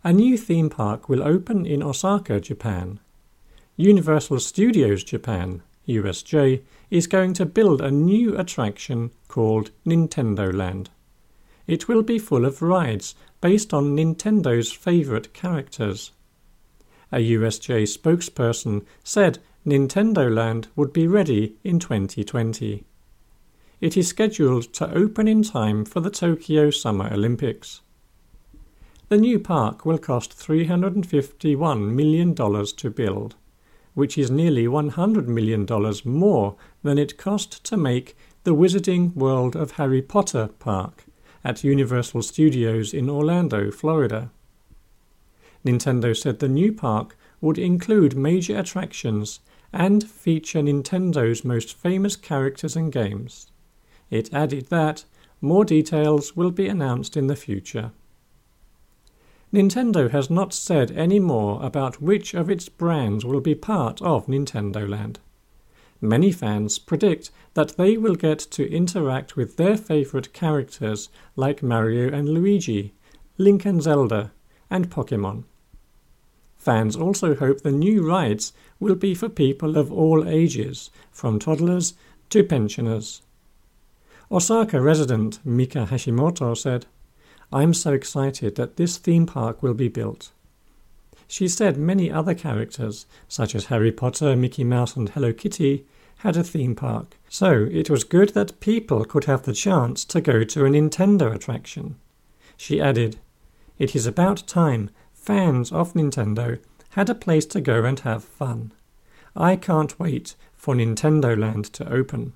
A new theme park will open in Osaka, Japan. Universal Studios Japan, USJ, is going to build a new attraction called Nintendo Land. It will be full of rides based on Nintendo's favourite characters. A USJ spokesperson said Nintendo Land would be ready in 2020. It is scheduled to open in time for the Tokyo Summer Olympics. The new park will cost $351 million to build, which is nearly $100 million more than it cost to make the Wizarding World of Harry Potter park at Universal Studios in Orlando, Florida. Nintendo said the new park would include major attractions and feature Nintendo's most famous characters and games. It added that more details will be announced in the future. Nintendo has not said any more about which of its brands will be part of Nintendo Land. Many fans predict that they will get to interact with their favourite characters like Mario and Luigi, Link and Zelda, and Pokémon. Fans also hope the new rides will be for people of all ages, from toddlers to pensioners. Osaka resident Mika Hashimoto said, "I'm so excited that this theme park will be built." She said many other characters, such as Harry Potter, Mickey Mouse and Hello Kitty, had a theme park, so it was good that people could have the chance to go to a Nintendo attraction. She added, "It is about time fans of Nintendo had a place to go and have fun. I can't wait for Nintendo Land to open."